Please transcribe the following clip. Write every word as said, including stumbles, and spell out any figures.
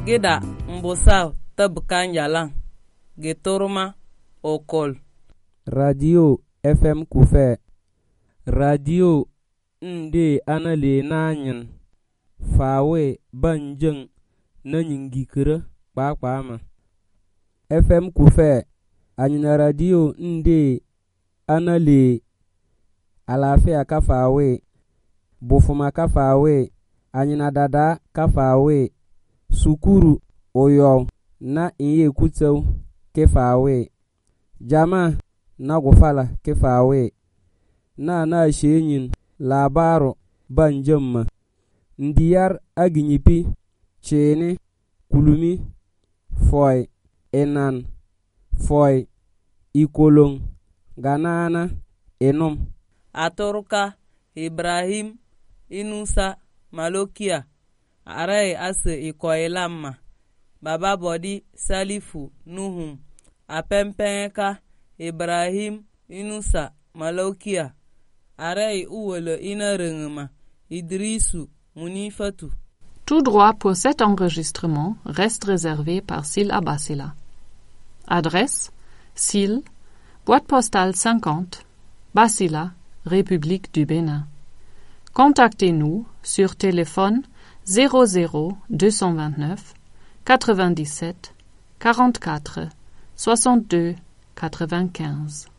Gida mbusaw tabkan yalang. Getorma okol. Radio F M Kufe. Radio nde anale nanyin. Fawe banjeng nanyingikere kpakpama. F M Kufe. Anyina radio nde anale alafia kafawe. Bufuma kafawe. Anyina dada kafawe. Sukuru oyo na inye kutsew kefawe. Jama na gufala kefawe. Na na shenyin labaro banjemma. Ndiyar aginyipi chene kulumi foy enan foy ikolong ganana enom. Atoruka Ibrahim Inusa Malokia Arai ase ikoilamma. Baba body Salifu Nuhum Apempenka Ibrahim Inusa Malokia Arai uwele inarengma Idrisu Munifatu. Tout droit pour cet enregistrement reste réservé par Sil Abassila. Adresse Sil, boîte postale cinquante, Bassila, République du Bénin. Contactez-nous sur téléphone zéro zéro deux cent vingt-neuf quatre-vingt-dix-sept quarante-quatre soixante-deux quatre-vingt-quinze.